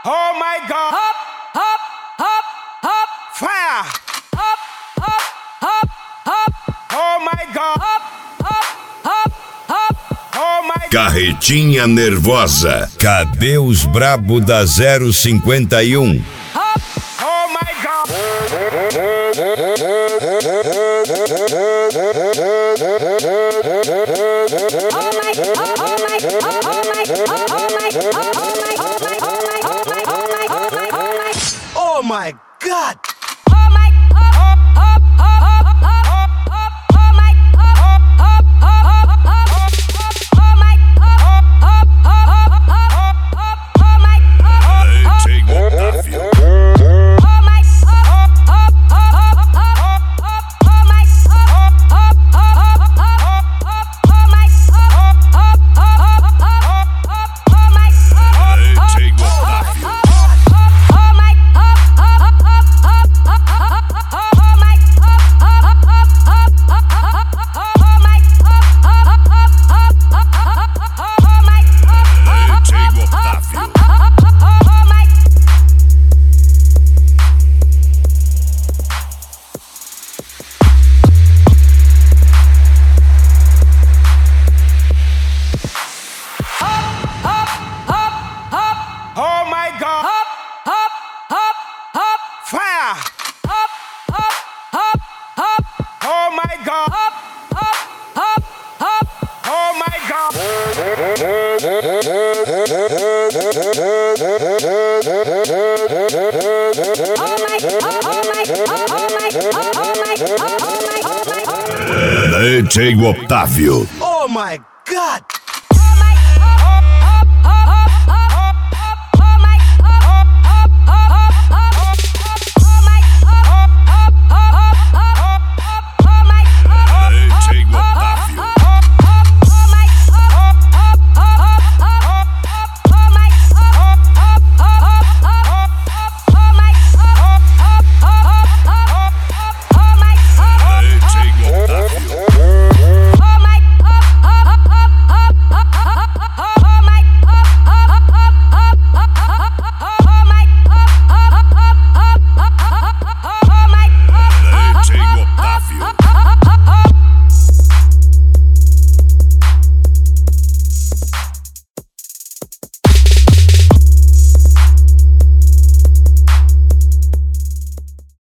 Oh my God. Hop, hop, hop, hop. Fire. Hop, hop, hop, hop. Oh my God. Hop, hop, hop, hop. Oh my God. Carretinha nervosa. Cadê os brabo da 051? Hop. Oh my God. Oh my God. Oh my God. Hop, hop, hop, hop. Fire. Hop, hop, hop, hop. Oh my God. Hop, hop, hop, hop. Oh my God. DJ Otávio. Oh my God.